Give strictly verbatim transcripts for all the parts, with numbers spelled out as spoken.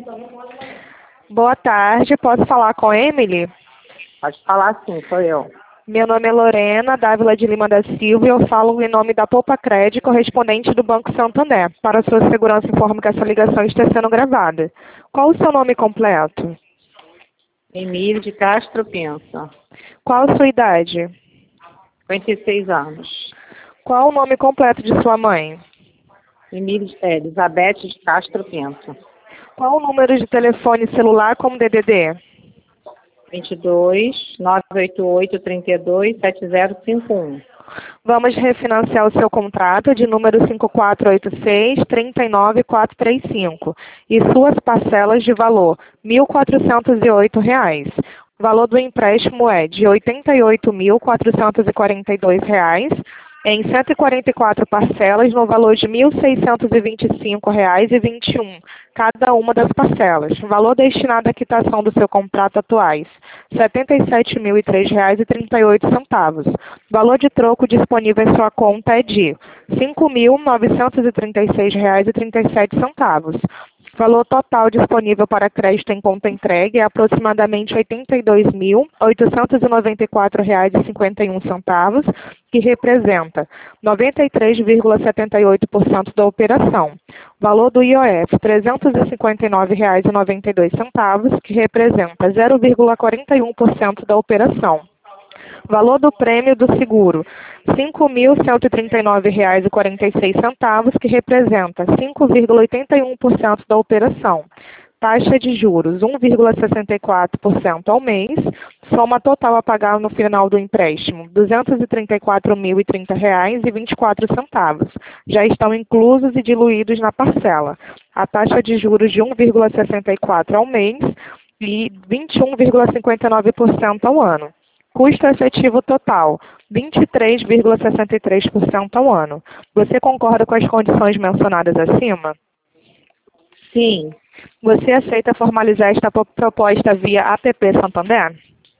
Boa tarde, posso falar com Emily? Pode falar sim, sou eu. Meu nome é Lorena Dávila de Lima da Silva e eu falo em nome da Poupacred, correspondente do Banco Santander. Para sua segurança, informo que essa ligação está sendo gravada. Qual o seu nome completo? Emílio de Castro Pensa. Qual a sua idade? cinquenta e seis anos. Qual o nome completo de sua mãe? Emílio, é, Elizabeth de Castro Pensa. Qual o número de telefone celular como D D D? vinte e dois, nove oito oito, trinta e dois, sete zero cinco um. Vamos refinanciar o seu contrato de número cinco quatro oito seis, três nove quatro três cinco e suas parcelas de valor mil quatrocentos e oito reais. O valor do empréstimo é de oitenta e oito mil quatrocentos e quarenta e dois reais em cento e quarenta e quatro parcelas no valor de mil seiscentos e vinte e cinco reais e vinte e um cada uma das parcelas. Valor destinado à quitação do seu contrato atuais setenta e sete mil e três reais e trinta e oito centavos. Valor de troco disponível em sua conta é de cinco mil novecentos e trinta e seis reais e trinta e sete centavos. Valor total disponível para crédito em conta entregue é aproximadamente oitenta e dois mil oitocentos e noventa e quatro reais e cinquenta e um centavos, que representa noventa e três vírgula setenta e oito por cento da operação. Valor do I O F, trezentos e cinquenta e nove reais e noventa e dois centavos, que representa zero vírgula quarenta e um por cento da operação. Valor do prêmio do seguro, cinco mil cento e trinta e nove reais e quarenta e seis centavos, que representa cinco vírgula oitenta e um por cento da operação. Taxa de juros, um vírgula sessenta e quatro por cento ao mês. Soma total a pagar no final do empréstimo, duzentos e trinta e quatro mil e trinta reais e vinte e quatro centavos. Já estão inclusos e diluídos na parcela. A taxa de juros de um vírgula sessenta e quatro por cento ao mês e vinte e um vírgula cinquenta e nove por cento ao ano. Custo efetivo total, vinte e três vírgula sessenta e três por cento ao ano. Você concorda com as condições mencionadas acima? Sim. Você aceita formalizar esta proposta via app Santander?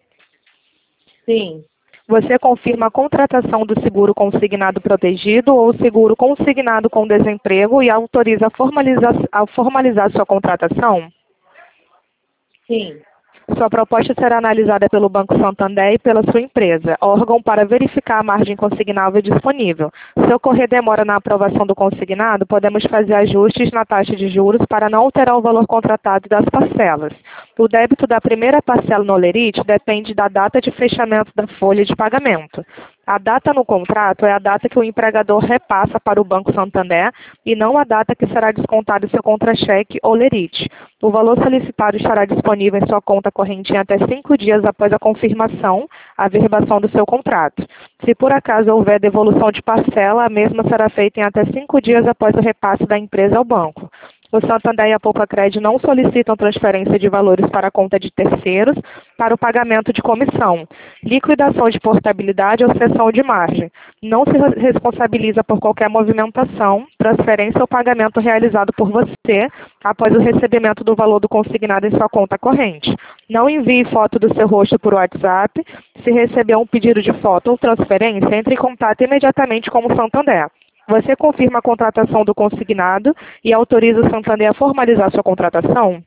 Sim. Você confirma a contratação do seguro consignado protegido ou seguro consignado com desemprego e autoriza a formalizar, a formalizar sua contratação? Sim. Sua proposta será analisada pelo Banco Santander e pela sua empresa, órgão para verificar a margem consignável disponível. Se ocorrer demora na aprovação do consignado, podemos fazer ajustes na taxa de juros para não alterar o valor contratado das parcelas. O débito da primeira parcela no Olerite depende da data de fechamento da folha de pagamento. A data no contrato é a data que o empregador repassa para o Banco Santander e não a data que será descontado seu contra-cheque ou Olerite. O valor solicitado estará disponível em sua conta corrente em até cinco dias após a confirmação, a averbação do seu contrato. Se por acaso houver devolução de parcela, a mesma será feita em até cinco dias após o repasse da empresa ao banco. O Santander e a Poupacred não solicitam transferência de valores para a conta de terceiros para o pagamento de comissão, liquidação de portabilidade ou cessão de margem. Não se responsabiliza por qualquer movimentação, transferência ou pagamento realizado por você após o recebimento do valor do consignado em sua conta corrente. Não envie foto do seu rosto por WhatsApp. Se receber um pedido de foto ou transferência, entre em contato imediatamente com o Santander. Você confirma a contratação do consignado e autoriza o Santander a formalizar sua contratação?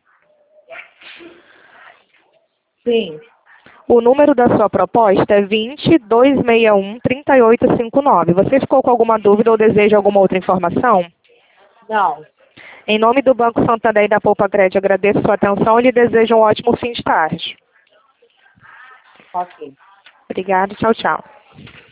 Sim. O número da sua proposta é vinte, duzentos e sessenta e um, trinta e oito cinquenta e nove. Você ficou com alguma dúvida ou deseja alguma outra informação? Não. Em nome do Banco Santander e da Poupacred, agradeço sua atenção e lhe desejo um ótimo fim de tarde. Ok. Obrigada. Tchau, tchau.